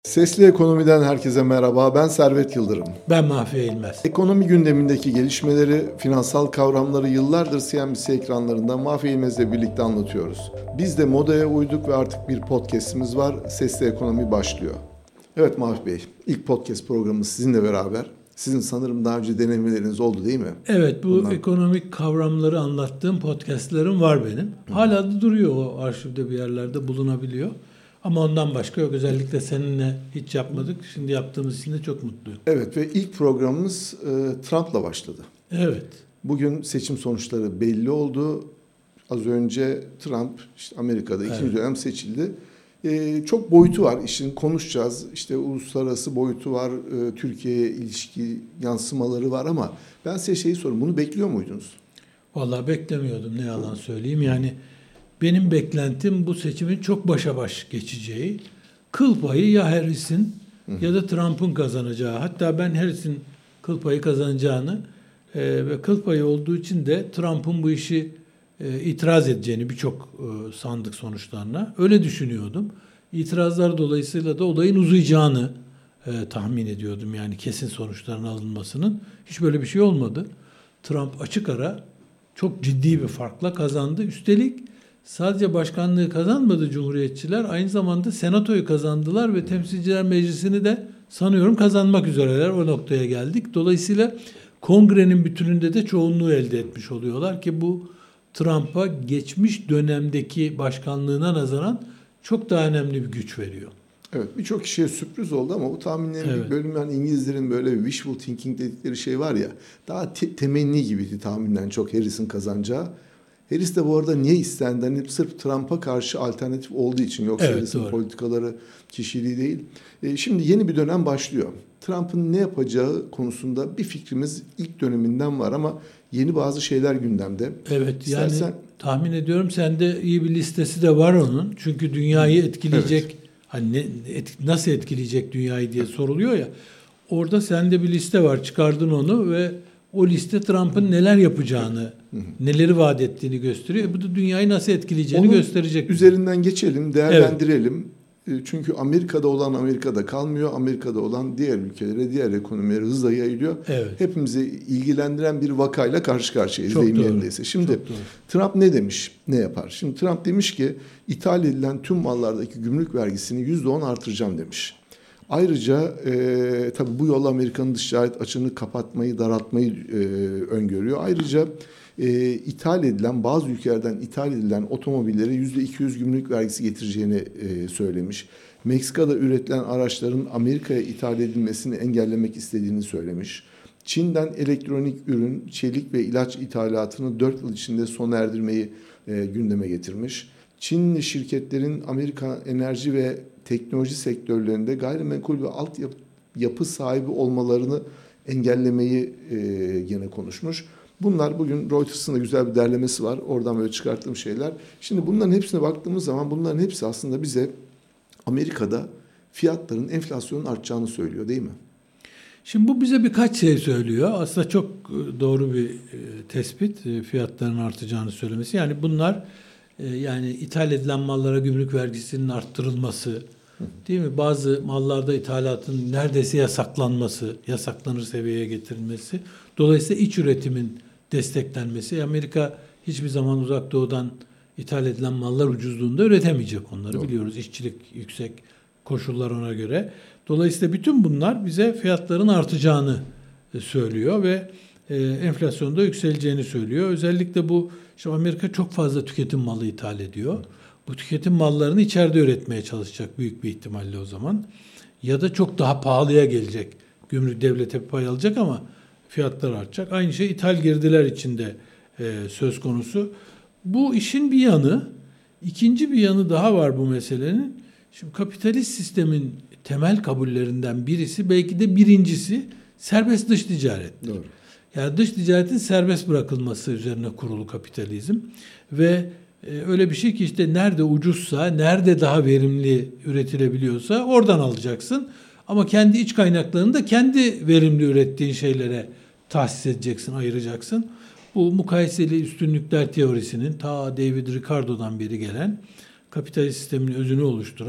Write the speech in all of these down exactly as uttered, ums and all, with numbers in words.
Sesli Ekonomi'den herkese merhaba. Ben Servet Yıldırım. Ben Mahfi Eğilmez. Ekonomi gündemindeki gelişmeleri, finansal kavramları yıllardır C N B C ekranlarında Mahfi Eğilmez'le birlikte anlatıyoruz. Biz de modaya uyduk ve artık bir podcast'imiz var. Sesli Ekonomi başlıyor. Evet Mahfi Bey, ilk podcast programımız sizinle beraber. Sizin sanırım daha önce denemeleriniz oldu değil mi? Evet, bu Bundan... ekonomik kavramları anlattığım podcastlerim var benim. Hala da duruyor, o arşivde bir yerlerde bulunabiliyor. Ama ondan başka yok. Özellikle seninle hiç yapmadık. Şimdi yaptığımız için de çok mutluyum. Evet ve ilk programımız e, Trump'la başladı. Evet. Bugün seçim sonuçları belli oldu. Az önce Trump işte Amerika'da ikinci evet. dönem seçildi. Ee, çok boyutu var. İşin konuşacağız. İşte uluslararası boyutu var. E, Türkiye'ye ilişki yansımaları var ama ben size şeyi sorayım. Bunu bekliyor muydunuz? Vallahi beklemiyordum, ne yalan söyleyeyim. Yani benim beklentim bu seçimin çok başa baş geçeceği. Kıl payı ya Harris'in ya da Trump'ın kazanacağı. Hatta ben Harris'in kıl payı kazanacağını e, ve kıl payı olduğu için de Trump'ın bu işi e, itiraz edeceğini birçok e, sandık sonuçlarına öyle düşünüyordum. İtirazlar dolayısıyla da olayın uzayacağını e, tahmin ediyordum. Yani kesin sonuçların alınmasının. Hiç böyle bir şey olmadı. Trump açık ara çok ciddi bir farkla kazandı. Üstelik sadece başkanlığı kazanmadı Cumhuriyetçiler, aynı zamanda Senato'yu kazandılar ve Temsilciler Meclisi'ni de sanıyorum kazanmak üzereler. O noktaya geldik. Dolayısıyla Kongre'nin bütününde de çoğunluğu elde etmiş oluyorlar ki bu Trump'a geçmiş dönemdeki başkanlığına nazaran çok daha önemli bir güç veriyor. Evet, birçok kişiye sürpriz oldu ama bu tahminlerin evet. bir bölümü, yani İngilizlerin böyle wishful thinking dedikleri şey var ya, daha te- temenni gibiydi tahminden çok Harris'in kazanacağı. Harris de bu arada niye istendi? Hani sırf Trump'a karşı alternatif olduğu için, yoksa evet, Harris'in doğru. politikaları, kişiliği değil. E, şimdi yeni bir dönem başlıyor. Trump'ın ne yapacağı konusunda bir fikrimiz ilk döneminden var ama yeni bazı şeyler gündemde. Evet, İstersen... yani tahmin ediyorum sende iyi bir listesi de var onun. Çünkü dünyayı etkileyecek, evet. hani ne, et, nasıl etkileyecek dünyayı diye soruluyor ya. Orada sende bir liste var, çıkardın onu ve o liste Trump'ın neler yapacağını, hı hı. neleri vaat ettiğini gösteriyor. Bu da dünyayı nasıl etkileyeceğini onun gösterecek. Üzerinden geçelim, değerlendirelim. Evet. Çünkü Amerika'da olan Amerika'da kalmıyor. Amerika'da olan diğer ülkelere, diğer ekonomilere hızla yayılıyor. Evet. Hepimizi ilgilendiren bir vakayla karşı karşıyayız deyim yerindeyse. Şimdi Trump ne demiş, ne yapar? Şimdi Trump demiş ki ithal edilen tüm mallardaki gümrük vergisini yüzde on artıracağım demiş. Ayrıca e, tabii bu yol Amerika'nın dış ticaret açığını kapatmayı, daraltmayı e, öngörüyor. Ayrıca e, ithal edilen, bazı ülkelerden ithal edilen otomobillere yüzde iki yüz gümrük vergisi getireceğini e, söylemiş. Meksika'da üretilen araçların Amerika'ya ithal edilmesini engellemek istediğini söylemiş. Çin'den elektronik ürün, çelik ve ilaç ithalatını dört yıl içinde sona erdirmeyi e, gündeme getirmiş. Çinli şirketlerin Amerika enerji ve teknoloji sektörlerinde gayrimenkul ve altyapı sahibi olmalarını engellemeyi e, yine konuşmuş. Bunlar bugün Reuters'ın da güzel bir derlemesi var. Oradan böyle çıkarttığım şeyler. Şimdi bunların hepsine baktığımız zaman bunların hepsi aslında bize Amerika'da fiyatların, enflasyonun artacağını söylüyor değil mi? Şimdi bu bize birkaç şey söylüyor. Aslında çok doğru bir tespit, fiyatların artacağını söylemesi. Yani bunlar yani ithal edilen mallara gümrük vergisinin arttırılması, değil mi? Bazı mallarda ithalatın neredeyse yasaklanması, yasaklanır seviyeye getirilmesi. Dolayısıyla iç üretimin desteklenmesi. Amerika hiçbir zaman Uzak Doğu'dan ithal edilen mallar ucuzluğunda üretemeyecek onları. Doğru. Biliyoruz, işçilik yüksek, koşullar ona göre. Dolayısıyla bütün bunlar bize fiyatların artacağını söylüyor ve enflasyonda yükseleceğini söylüyor. Özellikle bu işte Amerika çok fazla tüketim malı ithal ediyor. Bu tüketim mallarını içeride üretmeye çalışacak büyük bir ihtimalle o zaman. Ya da çok daha pahalıya gelecek. Gümrük devlete pay alacak ama fiyatlar artacak. Aynı şey ithal girdiler için de e, söz konusu. Bu işin bir yanı. İkinci bir yanı daha var bu meselenin. Şimdi kapitalist sistemin temel kabullerinden birisi, belki de birincisi serbest dış ticaret. Doğru. Yani dış ticaretin serbest bırakılması üzerine kurulu kapitalizm ve e, öyle bir şey ki işte nerede ucuzsa, nerede daha verimli üretilebiliyorsa oradan alacaksın. Ama kendi iç kaynaklarını da kendi verimli ürettiğin şeylere tahsis edeceksin, ayıracaksın. Bu mukayeseli üstünlükler teorisinin ta David Ricardo'dan beri gelen kapitalist sistemin özünü oluşturan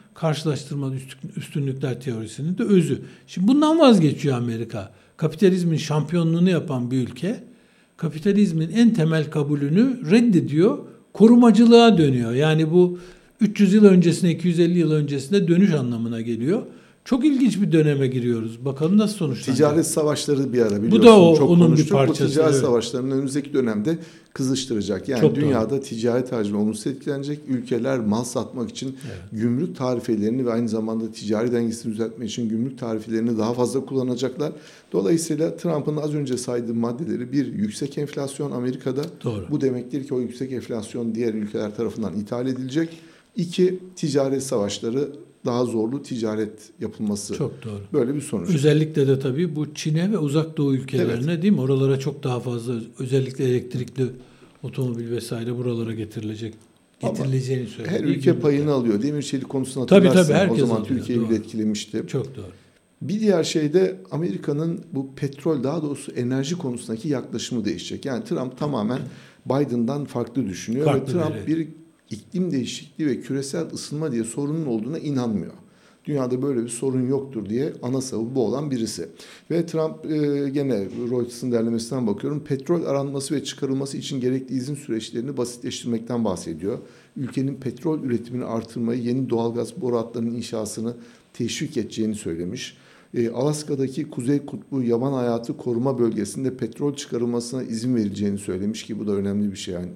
karşılaştırmalı üstünlükler teorisinin de özü. Şimdi bundan vazgeçiyor Amerika. Kapitalizmin şampiyonluğunu yapan bir ülke, kapitalizmin en temel kabulünü reddediyor, korumacılığa dönüyor. Yani bu üç yüz yıl öncesine, iki yüz elli yıl öncesine dönüş anlamına geliyor. Çok ilginç bir döneme giriyoruz. Bakalım nasıl sonuçlanacak. Ticaret savaşları bir ara biliyorsun. Bu da o, çok onun konuştuk. bir parçası. Bu ticaret evet. savaşlarının önümüzdeki dönemde kızıştıracak. Yani çok dünyada doğru. ticaret hacmi olumsuz etkilenecek. Ülkeler mal satmak için evet. gümrük tarifelerini ve aynı zamanda ticari dengesini düzeltmek için gümrük tarifelerini daha fazla kullanacaklar. Dolayısıyla Trump'ın az önce saydığı maddeleri bir yüksek enflasyon Amerika'da. Doğru. Bu demektir ki o yüksek enflasyon diğer ülkeler tarafından ithal edilecek. İki, ticaret savaşları, daha zorlu ticaret yapılması. Çok doğru. Böyle bir sonuç. Özellikle de tabii bu Çin'e ve Uzak Doğu ülkelerine evet. değil mi? Oralara çok daha fazla özellikle elektrikli otomobil vesaire buralara getirilecek. Getirileceğini söylüyor. Her ülke payını ülke. alıyor. Demir çelik konusunu hatırlarsın. Tabii tabii herkes o zaman alıyor. Türkiye'yi bile etkilemişti. Çok doğru. Bir diğer şey de Amerika'nın bu petrol, daha doğrusu enerji konusundaki yaklaşımı değişecek. Yani Trump tamamen Biden'dan farklı düşünüyor. Farklı ve Trump evet. bir iklim değişikliği ve küresel ısınma diye sorunun olduğuna inanmıyor. Dünyada böyle bir sorun yoktur diye ana savı bu olan birisi. Ve Trump e, gene Reuters'ın derlemesinden bakıyorum. Petrol aranması ve çıkarılması için gerekli izin süreçlerini basitleştirmekten bahsediyor. Ülkenin petrol üretimini artırmayı, yeni doğalgaz boru hatlarının inşasını teşvik edeceğini söylemiş. E, Alaska'daki Kuzey Kutbu Yaban Hayatı Koruma Bölgesi'nde petrol çıkarılmasına izin verileceğini söylemiş ki bu da önemli bir şey yani.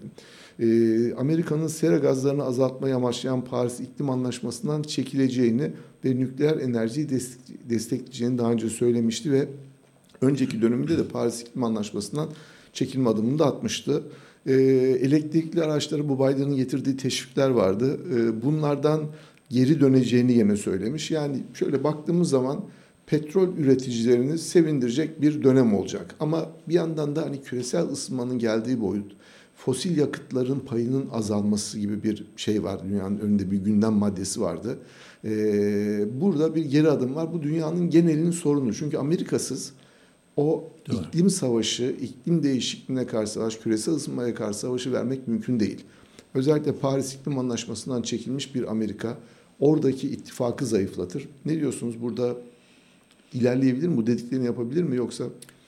E, Amerika'nın sera gazlarını azaltmayı amaçlayan Paris İklim Anlaşması'ndan çekileceğini ve nükleer enerjiyi destekleyeceğini daha önce söylemişti ve önceki döneminde de Paris İklim Anlaşması'ndan çekilme adımını da atmıştı. E, elektrikli araçları, bu Biden'ın getirdiği teşvikler vardı. E, bunlardan geri döneceğini yine söylemiş. Yani şöyle baktığımız zaman petrol üreticilerini sevindirecek bir dönem olacak. Ama bir yandan da hani küresel ısınmanın geldiği boyut, fosil yakıtların payının azalması gibi bir şey var. Dünyanın önünde bir gündem maddesi vardı. Ee, burada bir geri adım var. Bu dünyanın genelinin sorunu. Çünkü Amerika'sız o Doğru. iklim savaşı, iklim değişikliğine karşı savaş, küresel ısınmaya karşı savaşı vermek mümkün değil. Özellikle Paris İklim Anlaşması'ndan çekilmiş bir Amerika oradaki ittifakı zayıflatır. Ne diyorsunuz burada? İlerleyebilir mi? Bu dediklerini yapabilir mi yoksa?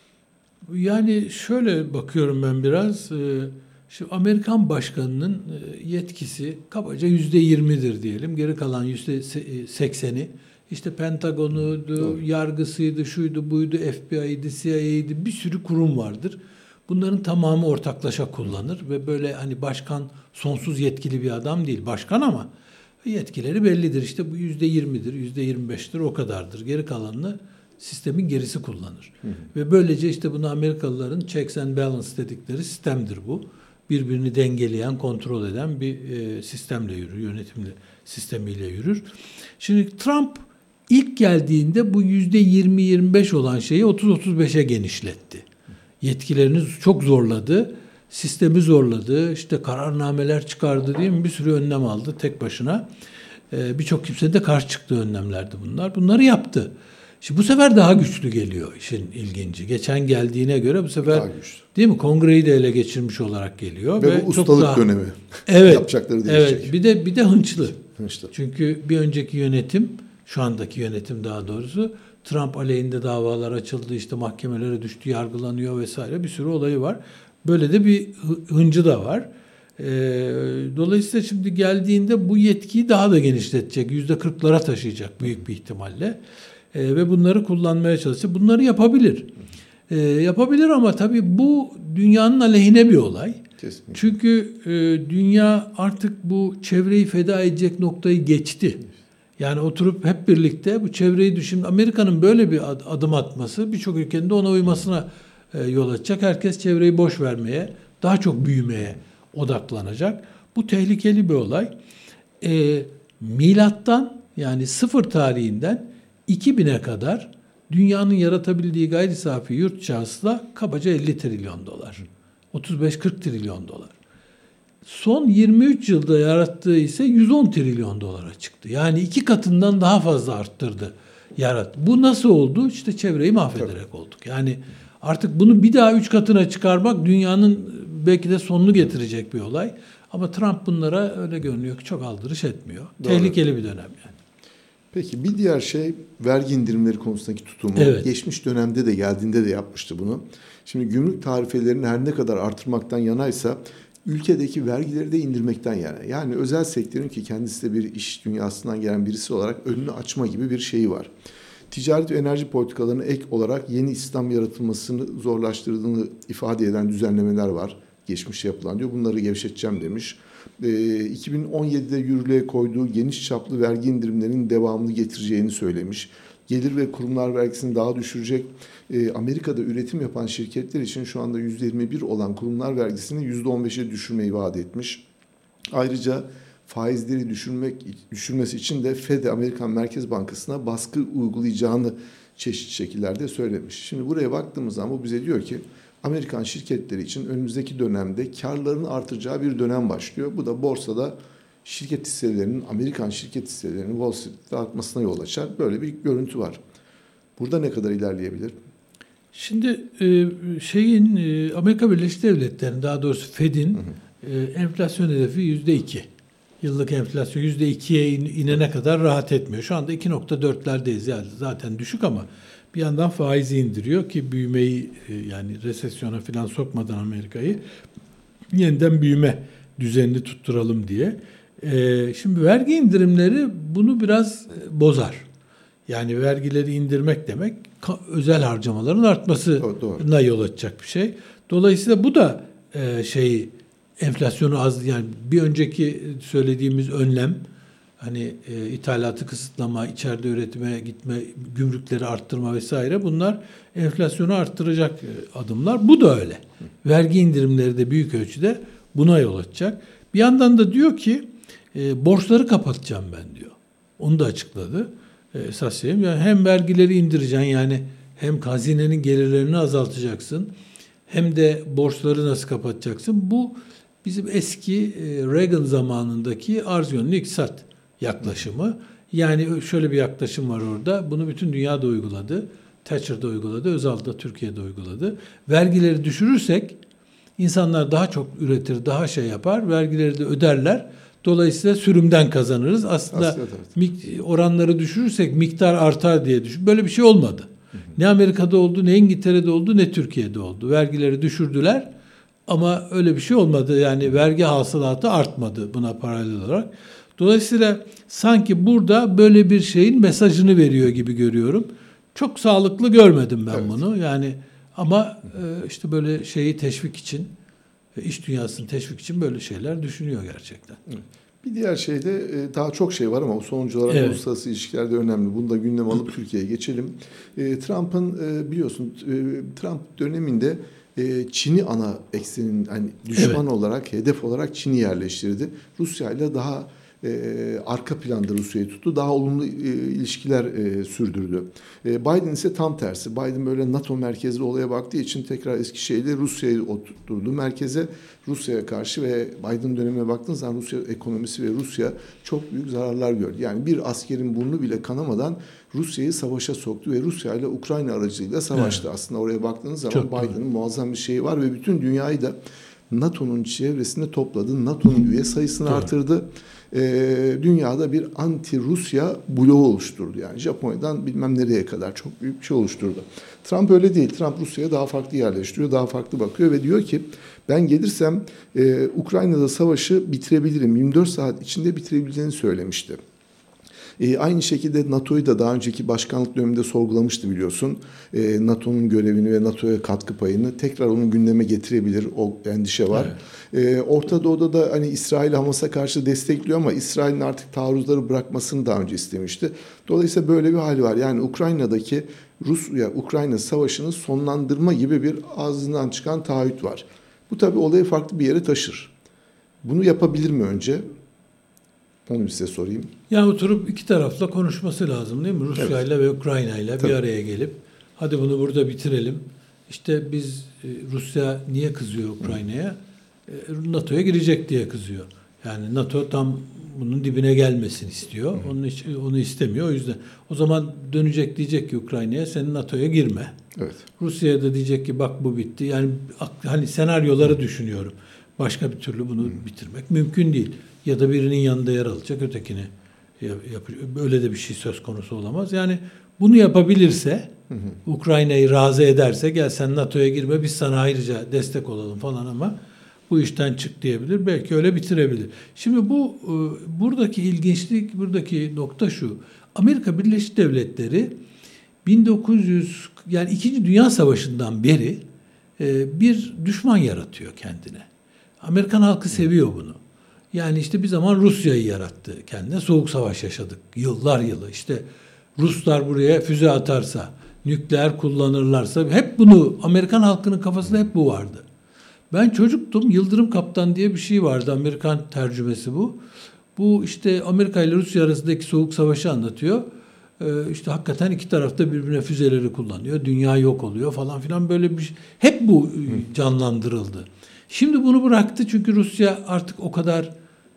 Yani şöyle bakıyorum ben biraz. Şimdi Amerikan başkanının yetkisi kabaca yüzde yirmidir diyelim. Geri kalan yüzde sekseni işte Pentagon'uydu, Doğru. yargısıydı, şuydu, buydu, F B I'ydi, C I A'ydi, bir sürü kurum vardır. Bunların tamamı ortaklaşa kullanır ve böyle hani başkan sonsuz yetkili bir adam değil. Başkan ama yetkileri bellidir. İşte bu yüzde yirmidir, yüzde yirmi beştir, o kadardır. Geri kalanını sistemin gerisi kullanır. Hı hı. Ve böylece işte bunu Amerikalıların checks and balance dedikleri sistemdir bu. Birbirini dengeleyen, kontrol eden bir e, sistemle yürür, yönetimli sistemiyle yürür. Şimdi Trump ilk geldiğinde bu yüzde yirmi yirmi beş olan şeyi otuz otuz beşe genişletti. Yetkilerini çok zorladı, sistemi zorladı, işte kararnameler çıkardı değil mi? Bir sürü önlem aldı tek başına. Ee, birçok kimse de karşı çıktığı önlemlerdi bunlar. Bunları yaptı. Şimdi bu sefer daha güçlü geliyor işin ilginci. Geçen geldiğine göre bu sefer değil mi? Kongreyi de ele geçirmiş olarak geliyor ve, ve bu ustalık daha, dönemi. Evet. Yapacakları değişecek. Evet. Bir de bir de hınçlı. Hınçlı. Çünkü bir önceki yönetim, şu andaki yönetim daha doğrusu Trump aleyhinde davalar açıldı, işte mahkemelere düştü, yargılanıyor vesaire, bir sürü olayı var. Böyle de bir hıncı da var. Ee, dolayısıyla şimdi geldiğinde bu yetkiyi daha da genişletecek. yüzde kırklara taşıyacak büyük bir ihtimalle. Ee, ve bunları kullanmaya çalışacak. Bunları yapabilir. Ee, yapabilir ama tabii bu dünyanın aleyhine bir olay. Kesinlikle. Çünkü e, dünya artık bu çevreyi feda edecek noktayı geçti. Yani oturup hep birlikte bu çevreyi düşün. Amerika'nın böyle bir adım atması birçok ülkenin de ona uymasına e, yol açacak. Herkes çevreyi boş vermeye, daha çok büyümeye odaklanacak. Bu tehlikeli bir olay. E, milattan yani sıfır tarihinden iki bine kadar dünyanın yaratabildiği gayri safi yurt hasıla kabaca elli trilyon dolar. otuz beş kırk trilyon dolar. Son yirmi üç yılda yarattığı ise yüz on trilyon dolara çıktı. Yani iki katından daha fazla arttırdı. Yarat. Bu nasıl oldu? İşte çevreyi mahvederek Tabii. olduk. Yani artık bunu bir daha üç katına çıkarmak dünyanın belki de sonunu getirecek bir olay. Ama Trump bunlara öyle görünüyor ki çok aldırış etmiyor. Doğru. Tehlikeli bir dönem yani. Peki bir diğer şey vergi indirimleri konusundaki tutumu. Evet. Geçmiş dönemde de geldiğinde de yapmıştı bunu. Şimdi gümrük tarifelerini her ne kadar artırmaktan yanaysa ülkedeki vergileri de indirmekten yana. Yani özel sektörün ki kendisi de bir iş dünyasından gelen birisi olarak önünü açma gibi bir şeyi var. Ticaret ve enerji politikalarına ek olarak yeni istihdam yaratılmasını zorlaştırdığını ifade eden düzenlemeler var. Geçmişte yapılan diyor. Bunları gevşeteceğim demiş. E, iki bin on yedide yürürlüğe koyduğu geniş çaplı vergi indirimlerinin devamını getireceğini söylemiş. Gelir ve kurumlar vergisini daha düşürecek. E, Amerika'da üretim yapan şirketler için şu anda yüzde yirmi bir olan kurumlar vergisini yüzde on beşe düşürmeyi vaat etmiş. Ayrıca faizleri düşürmek düşürmesi için de Fed, Amerikan Merkez Bankası'na baskı uygulayacağını çeşitli şekillerde söylemiş. Şimdi buraya baktığımız zaman bu bize diyor ki Amerikan şirketleri için önümüzdeki dönemde karlarını artıracağı bir dönem başlıyor. Bu da borsada şirket hisselerinin, Amerikan şirket hisselerinin Wall Street'te artmasına yol açar. Böyle bir görüntü var. Burada ne kadar ilerleyebilir? Şimdi şeyin Amerika Birleşik Devletleri'nin, daha doğrusu Fed'in hı hı. enflasyon hedefi yüzde iki. Yıllık enflasyon yüzde ikiye inene kadar rahat etmiyor. Şu anda iki nokta dörtlerdeyiz. Yani zaten düşük ama bir yandan faizi indiriyor ki büyümeyi, yani resesyona falan sokmadan Amerika'yı yeniden büyüme düzenini tutturalım diye. Şimdi vergi indirimleri bunu biraz bozar. Yani vergileri indirmek demek özel harcamaların artmasına yol açacak bir şey. Dolayısıyla bu da şeyi, enflasyonu az, yani bir önceki söylediğimiz önlem, hani e, ithalatı kısıtlama, içeride üretime gitme, gümrükleri arttırma vesaire, bunlar enflasyonu arttıracak e, adımlar. Bu da öyle. Vergi indirimleri de büyük ölçüde buna yol açacak. Bir yandan da diyor ki e, borçları kapatacağım ben diyor. Onu da açıkladı. E, esas şey, yani hem vergileri indireceksin, yani hem hazinenin gelirlerini azaltacaksın, hem de borçları nasıl kapatacaksın? Bu bizim eski Reagan zamanındaki arz yönlü iktisat yaklaşımı. Yani şöyle bir yaklaşım var orada. Bunu bütün dünyada uyguladı. Thatcher'da uyguladı. Özal da Türkiye'de uyguladı. Vergileri düşürürsek insanlar daha çok üretir, daha şey yapar. Vergileri de öderler. Dolayısıyla sürümden kazanırız. Aslında, Aslında evet. oranları düşürürsek miktar artar diye düşün. Böyle bir şey olmadı. Hı hı. Ne Amerika'da oldu, ne İngiltere'de oldu, ne Türkiye'de oldu. Vergileri düşürdüler. Ama öyle bir şey olmadı. Yani vergi hasılatı artmadı buna paralel olarak. Dolayısıyla sanki burada böyle bir şeyin mesajını veriyor gibi görüyorum. Çok sağlıklı görmedim ben evet. bunu. Yani ama işte böyle şeyi teşvik için, iş dünyasını teşvik için böyle şeyler düşünüyor gerçekten. Bir diğer şey de daha çok şey var ama sonuç olarak evet. uluslararası ilişkilerde önemli. Bunu da gündeme alıp Türkiye'ye geçelim. Trump'ın biliyorsun Trump döneminde Çin'i ana eksenin, hani düşman evet. olarak, hedef olarak Çin'i yerleştirdi. Rusya ile daha e, arka planda Rusya'yı tuttu. Daha olumlu e, ilişkiler e, sürdürdü. E, Biden ise tam tersi. Biden böyle NATO merkezli olaya baktığı için tekrar eski şeyle Rusya'yı oturtturdu merkeze. Rusya'ya karşı ve Biden dönemine baktığınız zaman Rusya ekonomisi ve Rusya çok büyük zararlar gördü. Yani bir askerin burnu bile kanamadan Rusya'yı savaşa soktu ve Rusya ile Ukrayna aracılığıyla savaştı. Evet. Aslında oraya baktığınız zaman çok Biden'ın doğru. muazzam bir şeyi var ve bütün dünyayı da NATO'nun çevresinde topladı. NATO'nun üye sayısını evet. artırdı. Ee, dünyada bir anti-Rusya bloğu oluşturdu. Yani Japonya'dan bilmem nereye kadar çok büyük bir şey oluşturdu. Trump öyle değil. Trump Rusya'ya daha farklı yerleştiriyor, daha farklı bakıyor ve diyor ki ben gelirsem e, Ukrayna'da savaşı bitirebilirim. yirmi dört saat içinde bitirebileceğini söylemişti. E, aynı şekilde NATO'yu da daha önceki başkanlık döneminde sorgulamıştı biliyorsun. E, NATO'nun görevini ve NATO'ya katkı payını tekrar onun gündeme getirebilir, o endişe var. Evet. E, Orta Doğu'da da hani İsrail Hamas'a karşı destekliyor ama İsrail'in artık taarruzları bırakmasını daha önce istemişti. Dolayısıyla böyle bir hal var. Yani Ukrayna'daki Rusya-Ukrayna savaşını sonlandırma gibi bir ağzından çıkan taahhüt var. Bu tabii olayı farklı bir yere taşır. Bunu yapabilir mi önce? Onu size sorayım. Ya oturup iki tarafla konuşması lazım değil mi? Rusya ile evet. ve Ukrayna ile bir araya gelip hadi bunu burada bitirelim. İşte biz Rusya niye kızıyor Ukrayna'ya? NATO'ya girecek diye kızıyor. Yani NATO tam bunun dibine gelmesini istiyor. Hı. Onun hiç, onu istemiyor. O yüzden o zaman dönecek, diyecek ki Ukrayna'ya sen NATO'ya girme. Evet. Rusya'ya da diyecek ki bak bu bitti. Yani hani senaryoları Hı. düşünüyorum. Başka bir türlü bunu Hı. bitirmek mümkün değil. Ya da birinin yanında yer alacak, ötekini Böyle de bir şey söz konusu olamaz. Yani bunu yapabilirse, hı hı. Ukrayna'yı razı ederse, gel sen NATO'ya girme, biz sana ayrıca destek olalım falan ama bu işten çık diyebilir. Belki öyle bitirebilir. Şimdi bu buradaki ilginçlik, buradaki nokta şu. Amerika Birleşik Devletleri bin dokuz yüz yani İkinci Dünya Savaşı'ndan beri bir düşman yaratıyor kendine. Amerikan halkı seviyor bunu. Yani işte bir zaman Rusya'yı yarattı kendine. Soğuk savaş yaşadık. Yıllar yılı. İşte Ruslar buraya füze atarsa, nükleer kullanırlarsa, hep bunu, Amerikan halkının kafasında hep bu vardı. Ben çocuktum. Yıldırım Kaptan diye bir şey vardı. Amerikan tercümesi bu. Bu işte Amerika ile Rusya arasındaki soğuk savaşı anlatıyor. Ee, işte hakikaten iki tarafta birbirine füzeleri kullanıyor. Dünya yok oluyor falan filan, böyle bir şey. Hep bu canlandırıldı. Şimdi bunu bıraktı çünkü Rusya artık o kadar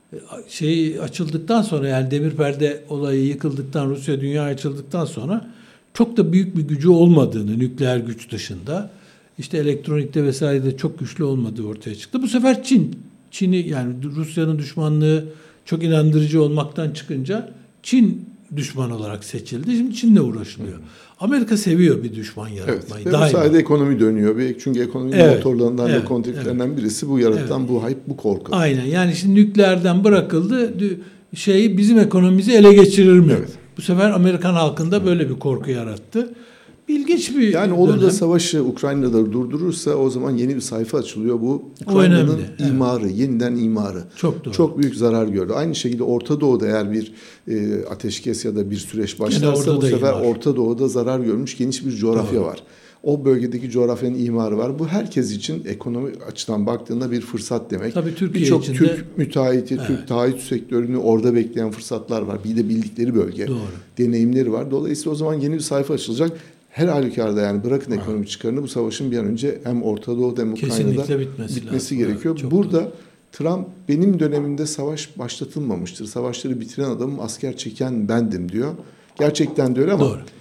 şey açıldıktan sonra, yani demir perde olayı yıkıldıktan, Rusya dünya açıldıktan sonra çok da büyük bir gücü olmadığını, nükleer güç dışında, işte elektronikte vesairede çok güçlü olmadığı ortaya çıktı. Bu sefer Çin, Çin'i yani Rusya'nın düşmanlığı çok inandırıcı olmaktan çıkınca Çin düşman olarak seçildi. Şimdi Çin'le uğraşılıyor. Hı. Amerika seviyor bir düşman yaratmayı. Evet. Ve bu sayede ekonomi dönüyor. Çünkü ekonominin evet. motorlarından evet. ve kontrollerinden evet. birisi bu yaratan evet. bu hype, bu korku. Aynen. Yani şimdi nükleerden bırakıldı. Şey, bizim ekonomimizi ele geçirir mi? Evet. Bu sefer Amerikan halkında böyle bir korku yarattı. İlginç bir Yani dönem. olur da savaşı Ukrayna'da durdurursa o zaman yeni bir sayfa açılıyor. Bu Ukrayna'nın imarı, evet. yeniden imarı. Çok doğru. Çok büyük zarar gördü. Aynı şekilde Orta Doğu'da eğer bir e, ateşkes ya da bir süreç başlarsa bu sefer imar. Orta Doğu'da zarar görmüş geniş bir coğrafya doğru. var. O bölgedeki coğrafyanın imarı var. Bu herkes için ekonomi açıdan baktığında bir fırsat demek. Tabii Türkiye Birçok için Türk de, müteahhiti, evet. Türk taahhüt sektörünü orada bekleyen fırsatlar var. Bir de bildikleri bölge, doğru. deneyimleri var. Dolayısıyla o zaman yeni bir sayfa açılacak. Her halükarda yani bırakın ekonomik çıkarını, bu savaşın bir an önce hem Orta Doğu'da hem Ukrayna'da bitmesi, bitmesi gerekiyor. Evet, Burada doğru. Trump benim dönemimde savaş başlatılmamıştır. Savaşları bitiren adamım, asker çeken bendim diyor. Gerçekten de öyle ama doğru.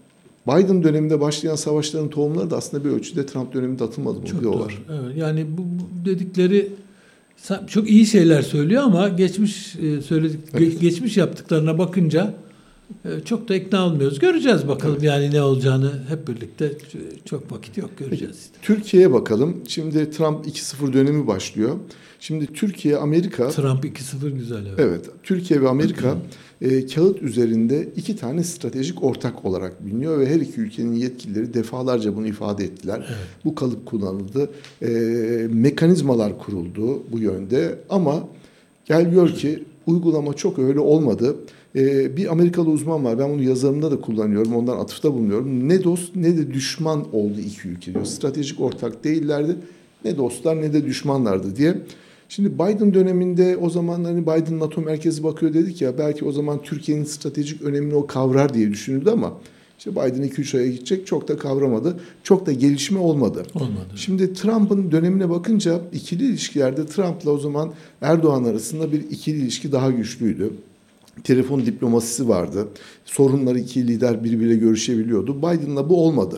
Biden döneminde başlayan savaşların tohumları da aslında bir ölçüde Trump döneminde atılmadı mı diyorlar. Evet, yani bu, bu dedikleri çok iyi şeyler söylüyor ama geçmiş söyledik evet. geçmiş yaptıklarına bakınca çok da ikna olmuyoruz. Göreceğiz bakalım evet. yani ne olacağını hep birlikte, çok vakit yok, göreceğiz. Işte. Türkiye'ye bakalım. Şimdi Trump iki sıfır dönemi başlıyor. Şimdi Türkiye, Amerika... Trump iki sıfır güzel. Evet. Evet. Türkiye ve Amerika e, kağıt üzerinde iki tane stratejik ortak olarak biliniyor ve her iki ülkenin yetkilileri defalarca bunu ifade ettiler. Evet. Bu kalıp kullanıldı. E, mekanizmalar kuruldu bu yönde ama gel gör ki uygulama çok öyle olmadı. Ee, bir Amerikalı uzman var. Ben bunu yazarımda da kullanıyorum. Ondan atıfta bulunuyorum. Ne dost ne de düşman oldu iki ülke diyor. Stratejik ortak değillerdi. Ne dostlar ne de düşmanlardı diye. Şimdi Biden döneminde o zaman hani Biden NATO merkezi bakıyor dedik ya, belki o zaman Türkiye'nin stratejik önemini o kavrar diye düşünüldü ama işte Biden iki üç aya gidecek, çok da kavramadı. Çok da gelişme olmadı. Olmadı. Şimdi Trump'ın dönemine bakınca ikili ilişkilerde Trump'la o zaman Erdoğan arasında bir ikili ilişki daha güçlüydü. Telefon diplomasisi vardı. Sorunları iki lider birbiriyle görüşebiliyordu. Biden'la bu olmadı.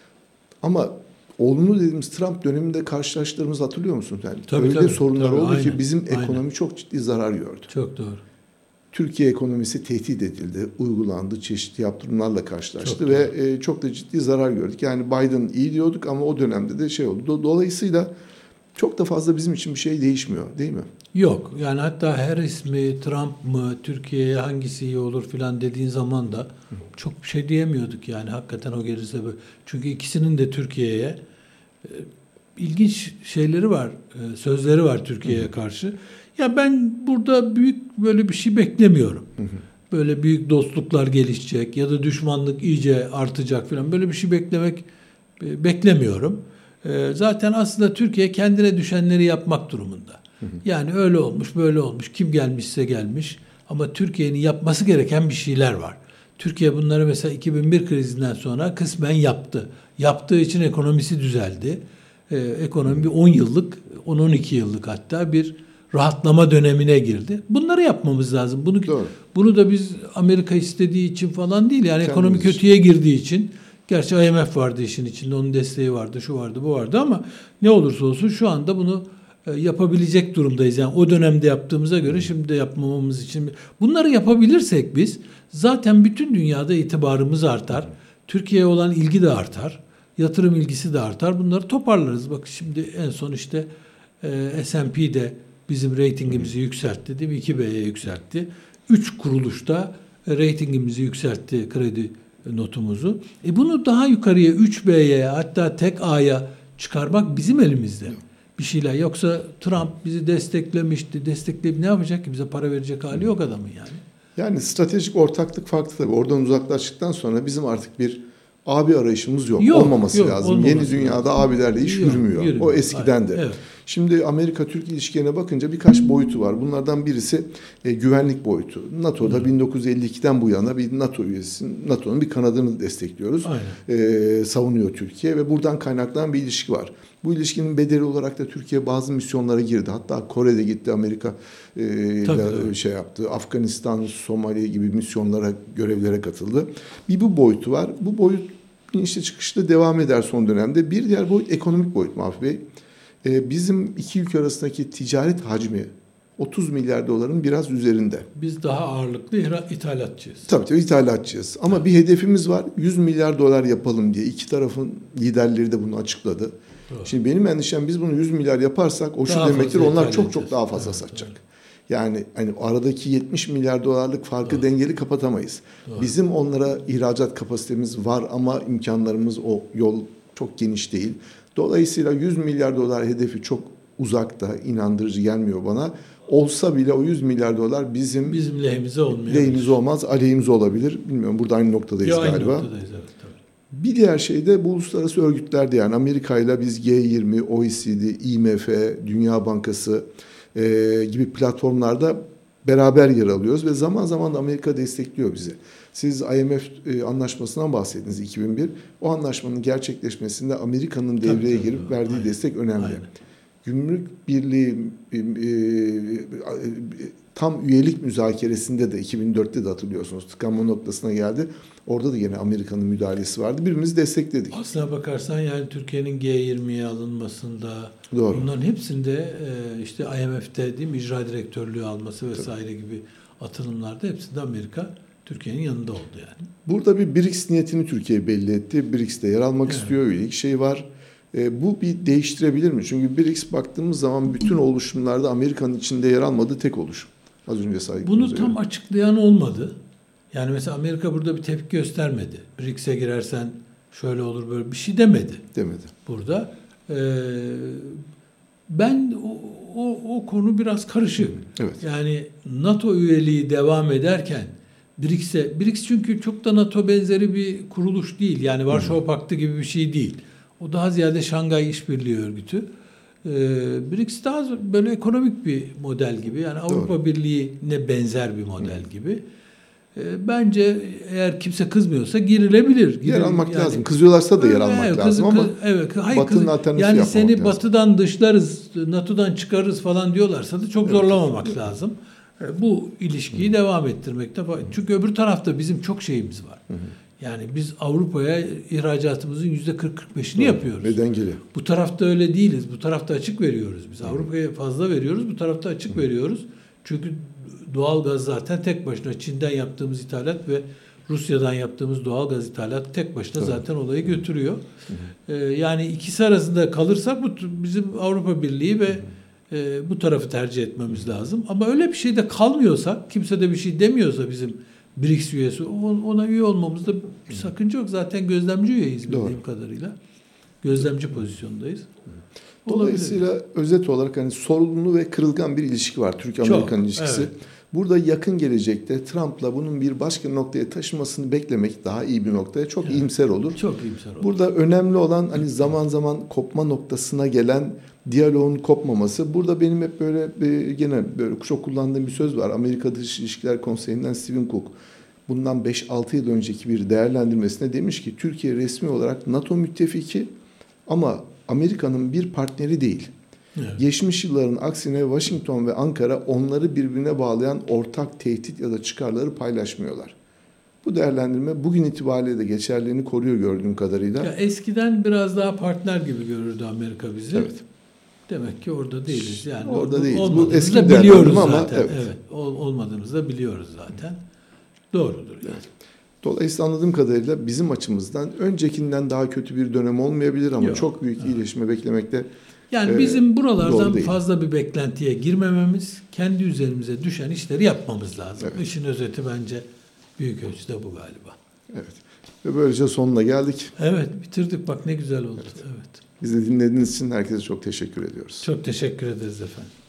Ama olumlu dediğimiz Trump döneminde karşılaştığımızı hatırlıyor musun? Yani tabii, öyle tabii, sorunlar tabii, oldu aynen, ki bizim aynen. ekonomi çok ciddi zarar gördü. Çok doğru. Türkiye ekonomisi tehdit edildi, uygulandı, çeşitli yaptırımlarla karşılaştı çok ve e, çok da ciddi zarar gördük. Yani Biden iyi diyorduk ama o dönemde de şey oldu. Dolayısıyla çok da fazla bizim için bir şey değişmiyor, değil mi? Yok. Yani hatta Harris mi, Trump mı, Türkiye'ye hangisi iyi olur filan dediğin zaman da çok bir şey diyemiyorduk yani. Hakikaten o gelirse böyle. Çünkü ikisinin de Türkiye'ye e, ilginç şeyleri var, e, sözleri var Türkiye'ye karşı. Ya ben burada büyük böyle bir şey beklemiyorum. Böyle büyük dostluklar gelişecek ya da düşmanlık iyice artacak filan. Böyle bir şey beklemek e, beklemiyorum. E, zaten aslında Türkiye kendine düşenleri yapmak durumunda. Yani öyle olmuş, böyle olmuş. Kim gelmişse gelmiş. Ama Türkiye'nin yapması gereken bir şeyler var. Türkiye bunları mesela iki bin bir krizinden sonra kısmen yaptı. Yaptığı için ekonomisi düzeldi. Ee, ekonomi bir on yıllık, on on iki yıllık hatta bir rahatlama dönemine girdi. Bunları yapmamız lazım. Bunu Doğru. bunu da biz Amerika istediği için falan değil. Yani Kendimiz ekonomi kötüye girdiği için. Gerçi I M F vardı işin içinde, onun desteği vardı, şu vardı, bu vardı ama ne olursa olsun şu anda bunu yapabilecek durumdayız. Yani o dönemde yaptığımıza göre şimdi de yapmamamız için. Bunları yapabilirsek biz zaten bütün dünyada itibarımız artar. Türkiye'ye olan ilgi de artar. Yatırım ilgisi de artar. Bunları toparlarız. Bak şimdi en son işte e, S and P'de bizim reytingimizi yükseltti, değil mi? iki B'ye yükseltti. Üç kuruluşta reytingimizi yükseltti, kredi notumuzu. E bunu daha yukarıya üç B'ye hatta tek A'ya çıkarmak bizim elimizde. Bir şeyler. Yoksa Trump bizi desteklemişti. Destekleyip ne yapacak ki? Bize para verecek hali yok adamın yani. Yani stratejik ortaklık farklı tabii. Oradan uzaklaştıktan sonra bizim artık bir abi arayışımız yok. yok Olmaması yok, lazım. Olmaması Yeni dünyada lazım. Abilerle iş yok, yürümüyor. yürümüyor. O eskiden de. Evet. Şimdi Amerika-Türk ilişkilerine bakınca birkaç boyutu var. Bunlardan birisi e, güvenlik boyutu. NATO'da Hı. bin dokuz yüz elli ikiden bu yana bir NATO üyesi, NATO'nun bir kanadını destekliyoruz. E, savunuyor Türkiye ve buradan kaynaklanan bir ilişki var. Bu ilişkinin bedeli olarak da Türkiye bazı misyonlara girdi. Hatta Kore'de gitti, Amerika e, ile şey yaptı. Afganistan, Somali gibi misyonlara, görevlere katıldı. Bir bu boyutu var. Bu boyut inişli çıkışlı devam eder son dönemde. Bir diğer boyut ekonomik boyut Mahfi Bey. Ee, bizim iki ülke arasındaki ticaret hacmi otuz milyar doların biraz üzerinde. Biz daha ağırlıklı ithalatçıyız. Tabii tabii ithalatçıyız. Ama evet. bir hedefimiz var. yüz milyar dolar yapalım diye. İki tarafın liderleri de bunu açıkladı. Doğru. Şimdi benim endişem biz bunu yüz milyar yaparsak o şu daha demektir onlar çok çok daha fazla evet, satacak. Evet. Yani hani aradaki yetmiş milyar dolarlık farkı Doğru. dengeli kapatamayız. Doğru. Bizim onlara ihracat kapasitemiz var ama imkanlarımız o yol çok geniş değil. Dolayısıyla yüz milyar dolar hedefi çok uzakta, inandırıcı gelmiyor bana. Olsa bile o yüz milyar dolar bizim bizim lehimize olmuyor. Lehimize olmaz, aleyhimize olabilir. Bilmiyorum burada aynı noktadayız ya, galiba. Aynı noktadayız evet. Tabii. Bir diğer şey de bu uluslararası örgütlerde yani Amerika ile biz G yirmi, O E C D, I M F, Dünya Bankası e, gibi platformlarda beraber yer alıyoruz ve zaman zaman da Amerika destekliyor bizi. Siz I M F e, anlaşmasından bahsettiniz iki bin bir. O anlaşmanın gerçekleşmesinde Amerika'nın devreye tabii, girip tabii. verdiği Aynen. destek önemli. Aynen. Gümrük Birliği e, e, tam üyelik müzakeresinde de iki bin dörtte de hatırlıyorsunuz tıkanma noktasına geldi. Orada da yine Amerika'nın müdahalesi vardı. Birbirimizi destekledik. Aslına bakarsan yani Türkiye'nin G yirmiye alınmasında Doğru. bunların hepsinde işte I M F'te değil mi icra direktörlüğü alması vesaire Tabii. gibi atılımlarda hepsinde Amerika Türkiye'nin yanında oldu yani. Burada bir B R I C S niyetini Türkiye belli etti. B R I C S'te yer almak evet. istiyor. Üyelik şey var. E, bu bir değiştirebilir mi? Çünkü B R I C S baktığımız zaman bütün oluşumlarda Amerika'nın içinde yer almadığı tek oluşum. Az önce saydığımız Bunu tam öyle. açıklayan olmadı. Yani mesela Amerika burada bir tepki göstermedi. B R I C S'e girersen şöyle olur böyle bir şey demedi. Demedi. Burada. Ee, ben o, o, o konu biraz karışık. Evet. Yani NATO üyeliği devam ederken B R I C S'e, B R I C S çünkü çok da NATO benzeri bir kuruluş değil. Yani Varşova Paktı gibi bir şey değil. O daha ziyade Şangay İşbirliği Örgütü. Ee, B R I C S daha böyle ekonomik bir model gibi. Yani Avrupa Doğru. Birliği'ne benzer bir model Hı. gibi. Ee, bence eğer kimse kızmıyorsa girilebilir. Girilir. Yer almak yani, lazım. Kızıyorlarsa da yer almak evet, lazım kız, ama evet, hayır, Batı'nın kız, alternatifi yani yapmamak seni lazım. Batı'dan dışlarız, NATO'dan çıkarırız falan diyorlarsa da çok evet. zorlamamak evet. lazım. Bu ilişkiyi Hı. devam ettirmekte. Çünkü öbür tarafta bizim çok şeyimiz var. Hı hı. Yani biz Avrupa'ya ihracatımızın yüzde kırk kırk beşini Doğru. yapıyoruz. Ve dengeli. Bu tarafta öyle değiliz. Bu tarafta açık veriyoruz. Biz Hı. Avrupa'ya fazla veriyoruz. Bu tarafta açık Hı. veriyoruz. Çünkü doğal gaz zaten tek başına Çin'den yaptığımız ithalat ve Rusya'dan yaptığımız doğal gaz ithalatı tek başına Hı. zaten olayı götürüyor. Hı. Ee, yani ikisi arasında kalırsak bu bizim Avrupa Birliği ve Hı. e, bu tarafı tercih etmemiz lazım. Ama öyle bir şey de kalmıyorsa, kimse de bir şey demiyorsa bizim B R I C S üyesi, ona üye olmamızda bir sakınca yok. Zaten gözlemci üyeyiz bildiğim Doğru. kadarıyla. Gözlemci pozisyondayız. Dolayısıyla Olabilir. özet olarak hani sorunlu ve kırılgan bir ilişki var Türk-Amerikan ilişkisi. Evet. Burada yakın gelecekte Trump'la bunun bir başka noktaya taşımasını beklemek daha iyi bir noktaya çok evet. iyimser olur. Çok iyimser olur. Burada önemli olan hani zaman zaman kopma noktasına gelen diyaloğun kopmaması. Burada benim hep böyle gene böyle çok kullandığım bir söz var. Amerika Dış İlişkiler Konseyi'nden Stephen Cook bundan beş altı yıl önceki bir değerlendirmesine demiş ki Türkiye resmi olarak NATO müttefiki ama Amerika'nın bir partneri değil. Evet. Geçmiş yılların aksine Washington ve Ankara onları birbirine bağlayan ortak tehdit ya da çıkarları paylaşmıyorlar. Bu değerlendirme bugün itibariyle de geçerliliğini koruyor gördüğüm kadarıyla. Ya eskiden biraz daha partner gibi görürdü Amerika bizi. Evet. Demek ki orada değiliz. Yani orada değiliz. Bu eski da biliyoruz ama zaten. evet. evet. Olmadığımızı da biliyoruz zaten. Doğrudur yani. Dolayısıyla anladığım kadarıyla bizim açımızdan öncekinden daha kötü bir dönem olmayabilir ama Yok. çok büyük iyileşme beklemekte yani e, bizim buralardan fazla bir beklentiye girmememiz, kendi üzerimize düşen işleri yapmamız lazım. Evet. İşin özeti bence büyük ölçüde bu galiba. Evet. Ve böylece sonuna geldik. Evet, bitirdik. Bak ne güzel oldu. Evet. Evet. Bizi dinlediğiniz için herkese çok teşekkür ediyoruz. Çok teşekkür ederiz efendim.